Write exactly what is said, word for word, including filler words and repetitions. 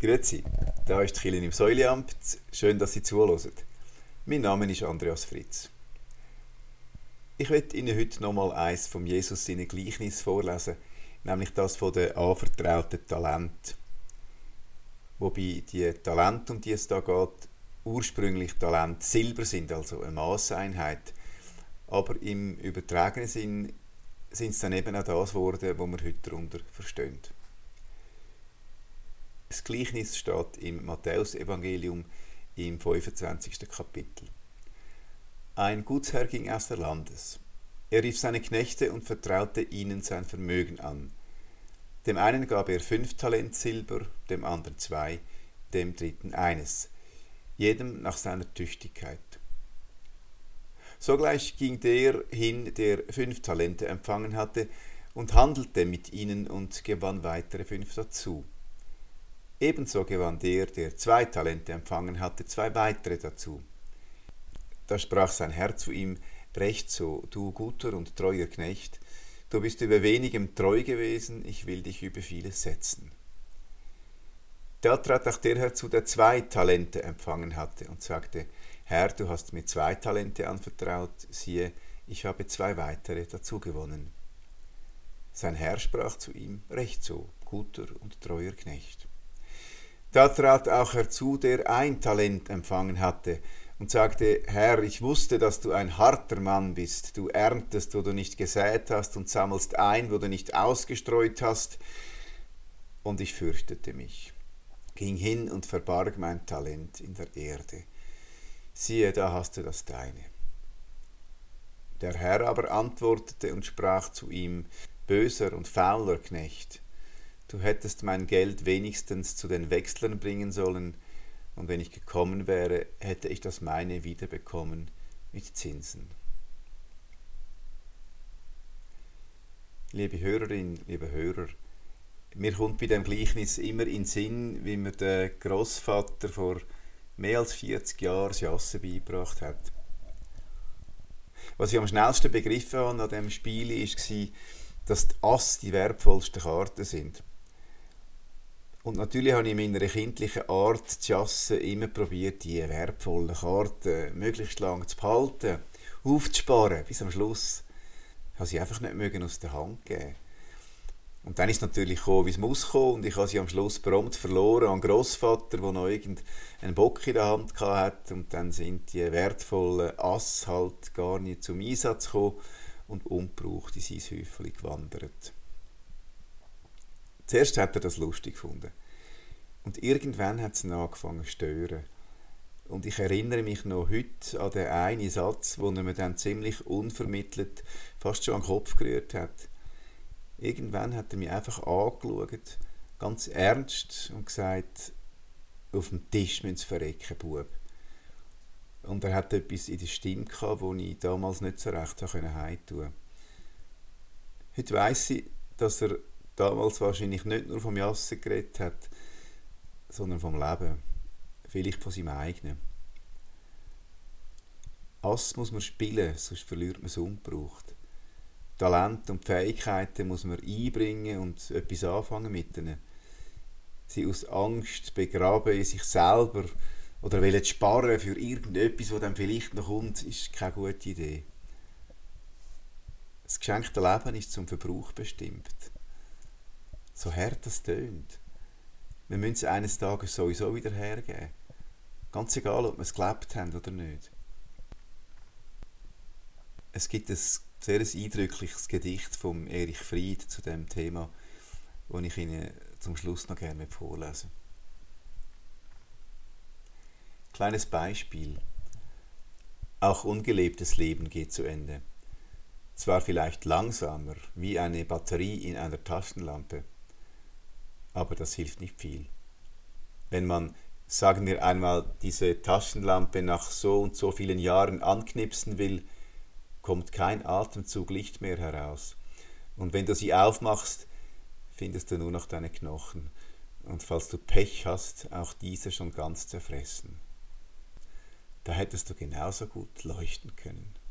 Grüezi, da ist die Kirche im Säuleamt. Schön, dass Sie zuhören. Mein Name ist Andreas Fritz. Ich möchte Ihnen heute nochmal eins vom Jesus seine Gleichnis vorlesen, nämlich das von den anvertrauten Talenten. Wobei die Talente, um die es da geht, ursprünglich Talent Silber sind, also eine Maßeinheit. Aber im übertragenen Sinn sind es dann eben auch das geworden, was wir heute darunter verstehen. Das Gleichnis steht im Matthäusevangelium im fünfundzwanzigsten Kapitel. Ein Gutsherr ging aus der Landes. Er rief seine Knechte und vertraute ihnen sein Vermögen an. Dem einen gab er fünf Talent Silber, dem anderen zwei, dem dritten eines, jedem nach seiner Tüchtigkeit. Sogleich ging der hin, der fünf Talente empfangen hatte, und handelte mit ihnen und gewann weitere fünf dazu. Ebenso gewann der, der zwei Talente empfangen hatte, zwei weitere dazu. Da sprach sein Herr zu ihm: Recht so, du guter und treuer Knecht, du bist über wenigem treu gewesen, ich will dich über vieles setzen. Da trat auch der herzu, der zwei Talente empfangen hatte, und sagte: Herr, du hast mir zwei Talente anvertraut, siehe, ich habe zwei weitere dazu gewonnen. Sein Herr sprach zu ihm: Recht so, guter und treuer Knecht. Da trat auch herzu, der ein Talent empfangen hatte, und sagte: Herr, ich wusste, dass du ein harter Mann bist, du erntest, wo du nicht gesät hast, und sammelst ein, wo du nicht ausgestreut hast, und ich fürchtete mich, ging hin und verbarg mein Talent in der Erde. Siehe, da hast du das deine. Der Herr aber antwortete und sprach zu ihm: Böser und fauler Knecht, du hättest mein Geld wenigstens zu den Wechslern bringen sollen, und wenn ich gekommen wäre, hätte ich das meine wiederbekommen mit Zinsen. Liebe Hörerin, liebe Hörer, mir kommt bei dem Gleichnis immer in den Sinn, wie mir der Grossvater vor mehr als vierzig Jahren das Jassen beigebracht hat. Was ich am schnellsten begriffen habe an diesem Spiel war, dass die Asse die wertvollsten Karten sind. Und natürlich habe ich in meiner kindlichen Art zu jassen immer probiert, die wertvollen Karten möglichst lange zu behalten, aufzusparen, bis am Schluss. Ich habe sie einfach nicht aus der Hand geben. Und dann ist es natürlich gekommen, wie es muss kommen, und ich habe sie am Schluss prompt verloren an einen Grossvater, der noch irgendeinen Bock in der Hand hatte, und dann sind die wertvollen Asse halt gar nicht zum Einsatz gekommen und ungebraucht in sein Häufchen gewandert. Zuerst hat er das lustig gefunden. Und irgendwann hat es ihn angefangen zu stören. Und ich erinnere mich noch heute an den einen Satz, wo er mir dann ziemlich unvermittelt fast schon an den Kopf gerührt hat. Irgendwann hat er mich einfach angeschaut, ganz ernst, und gesagt: Auf dem Tisch müssen Sie verrecken, Bub. Und er hat etwas in der Stimme gehabt, das ich damals nicht so recht heimtun konnte. Heute weiss ich, dass er damals wahrscheinlich nicht nur vom Jassen geredet hat, sondern vom Leben. Vielleicht von seinem eigenen. Ass muss man spielen, sonst verliert man es ungebraucht. Talent und Fähigkeiten muss man einbringen und etwas anfangen mit ihnen. Sie aus Angst begraben in sich selber oder wollen sparen für irgendetwas, das dann vielleicht noch kommt, ist keine gute Idee. Das geschenkte Leben ist zum Verbrauch bestimmt. So hart das tönt. Wir müssen es eines Tages sowieso wieder hergeben. Ganz egal, ob wir es gelebt haben oder nicht. Es gibt ein sehr eindrückliches Gedicht von Erich Fried zu dem Thema, das ich Ihnen zum Schluss noch gerne vorlesen. Kleines Beispiel. Auch ungelebtes Leben geht zu Ende. Zwar vielleicht langsamer, wie eine Batterie in einer Taschenlampe, aber das hilft nicht viel. Wenn man, sagen wir einmal, diese Taschenlampe nach so und so vielen Jahren anknipsen will, kommt kein Atemzug Licht mehr heraus. Und wenn du sie aufmachst, findest du nur noch deine Knochen. Und falls du Pech hast, auch diese schon ganz zerfressen. Da hättest du genauso gut leuchten können.